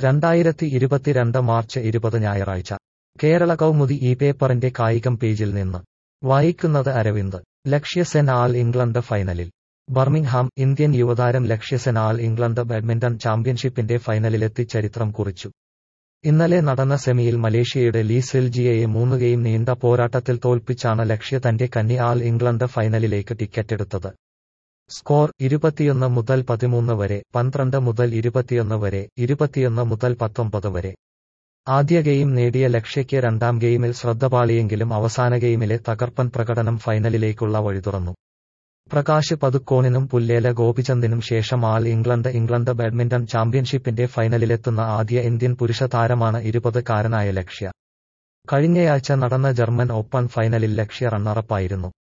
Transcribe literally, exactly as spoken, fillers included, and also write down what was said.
രണ്ടായിരത്തി ഇരുപത്തിരണ്ട് മാർച്ച് ഇരുപത് ഞായറാഴ്ച കേരള കൗമുദി ഈ പേപ്പറിന്റെ കായികം പേജിൽ നിന്ന് വായിക്കുന്നത് അരവിന്ദ്. ലക്ഷ്യ സെൻ ആൾ ഇംഗ്ലണ്ട് ഫൈനലിൽ. ബർമിംഗ്ഹാം. ഇന്ത്യൻ യുവതാരം Lakshya Sen all England badminton ചാമ്പ്യൻഷിപ്പിന്റെ ഫൈനലിലെത്തി ചരിത്രം കുറിച്ചു. ഇന്നലെ നടന്ന സെമിയിൽ മലേഷ്യയുടെ ലീ സെൽജിയയെ മൂന്ന് ഗെയിം നീണ്ട പോരാട്ടത്തിൽ തോൽപ്പിച്ചാണ് ലക്ഷ്യ തന്റെ കന്നി ആൾ ഇംഗ്ലണ്ട് ഫൈനലിലേക്ക് ടിക്കറ്റെടുത്തത്. സ്കോർ: ഇരുപത്തിയൊന്ന് മുതൽ പതിമൂന്ന് വരെ, പന്ത്രണ്ട് മുതൽ ഇരുപത്തിയൊന്ന് വരെ, ഇരുപത്തിയൊന്ന് മുതൽ പത്തൊമ്പത് വരെ. ആദ്യ ഗെയിം നേടിയ ലക്ഷ്യയ്ക്ക് രണ്ടാം ഗെയിമിൽ ശ്രദ്ധ പാളിയെങ്കിലും അവസാന ഗെയിമിലെ തകർപ്പൻ പ്രകടനം ഫൈനലിലേക്കുള്ള വഴി തുറന്നു. പ്രകാശ് പദുക്കോണിനും പുല്ലേല ഗോപിചന്ദിനും ശേഷം ആൾ ഇംഗ്ലണ്ട് ഇംഗ്ലണ്ട് ബാഡ്മിന്റൺ ചാമ്പ്യൻഷിപ്പിന്റെ ഫൈനലിലെത്തുന്ന ആദ്യ ഇന്ത്യൻ പുരുഷ താരമാണ് ഇരുപതുകാരനായ ലക്ഷ്യ. കഴിഞ്ഞയാഴ്ച നടന്ന ജർമ്മൻ ഓപ്പൺ ഫൈനലിൽ ലക്ഷ്യ റണ്ണറപ്പായിരുന്നു.